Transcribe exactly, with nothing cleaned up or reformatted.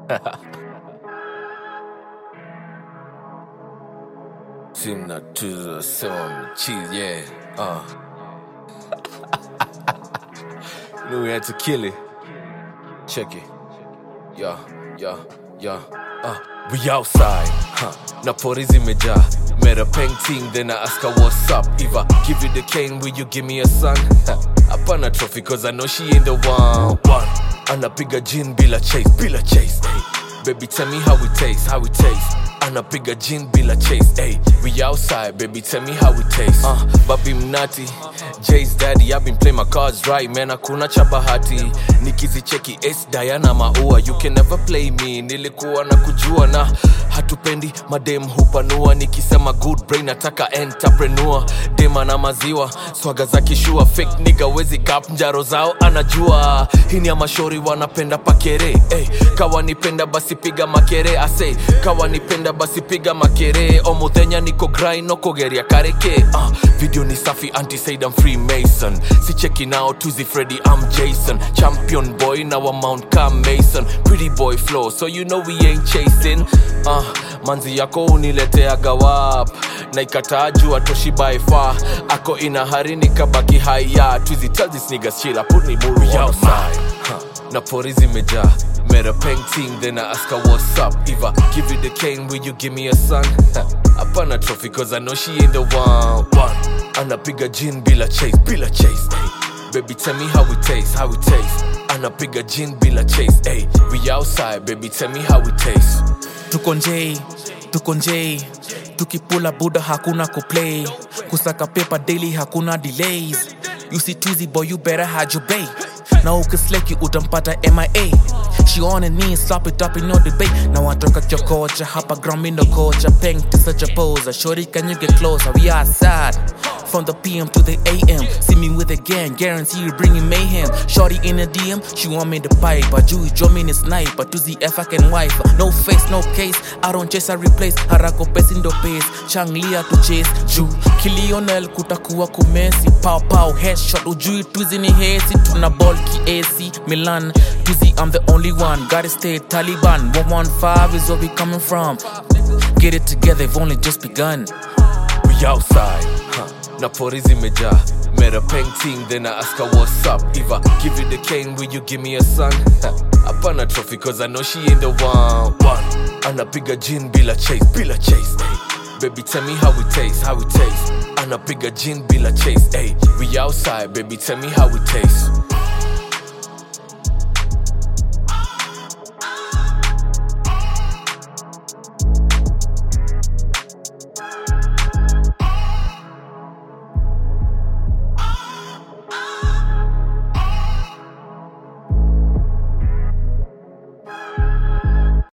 Sina tuzo sema cheese, yeah. Uh. Knew we had to kill it. Check it. Yeah, yeah, yeah. Uh. We outside, huh? Na pori zimejaa. Met a painting, then I ask her what's up. If I give you the cane, will you give me a son? Apana trophy, cause I know she ain't the one. One. Anapiga gin bila chase, bila chase. Hey. Baby, tell me how it tastes, how it tastes. Anapiga gin bila chase, hey. We outside, baby, tell me how it tastes. Uh, Babi Mnati, Jay's daddy, I've been playing my cards right, man. Hakuna cha bahati. Nikizicheki Ace Diana maua. You can never play me, nilikuwa na kujua na hatupendi madem hupanua. Nikisema good brain nataka entrepreneur. Dema na maziwa, swaga za kishua. Fake nigga wezi kap njaro zao anajua. Hini ya mashori wanapenda pakere, hey. Kawa nipenda basi piga makere, I say. Kawa nipenda basi piga makere. Omuthenya niko grind no kogeria kareke. uh, Video ni safi anti said I'm Freemason. Si checking out Tuzi Freddy, I'm Jason. Champion boy now I'm Mount Cam Mason. Pretty boy flow so you know we ain't chasing. uh, Manzi yako uniletea gawap. Na ikataa juu atoshi by far. Ako ina hari nikabaki haya. Tuzi tell this niggas chill, I put me muru outside. huh. Na pori zimejaa. Met a painting, then I ask her what's up. If I give you the cane, will you give me a son? Apana trophy, cause I know she ain't the one. One. Anapiga gin bila chase, bila chase. Hey. Baby, tell me how it tastes, how it tastes. Anapiga gin bila chase. Hey. We outside, baby, tell me how it tastes. Tuko nje, tuko nje. Tukipula buda hakuna kuplay. Kusaka paper daily hakuna delays. You see Tuzi boy, you better hide your bay. Now ukisleki utampata M I A. She on her knees, slap it up in no debate. Now I talk at your culture, hapa ground in the culture. Peng to such a poser, shorty can you get closer? We outside, from the P M to the A M. See me with a gang, guarantee you bringing mayhem. Shorty in a D M, she want me to pipe. But you draw me in a sniper, to the F I can wife. No face, no case, I don't chase, I replace. Harako pesi ndo pace, Changlia to chase. Ju, Kilionel kutakuwa kumesi. Pow pow, headshot, ujui Tuzi ni hesi. Tuna ball ki A C, Milan. Tuzi, I'm the only one, gotta stay Taliban. one one five is where we coming from. Get it together, they've only just begun. We outside, huh? Na pori zimejaa. Met a painting, then I ask her what's up. If I give you the cane, will you give me a son? Apana trophy, cause I know she ain't the one. One. Anapiga gin bila chase, bila chase. Hey. Baby, tell me how it tastes, how it tastes. Anapiga gin bila chase. Hey. We outside, baby, tell me how it tastes.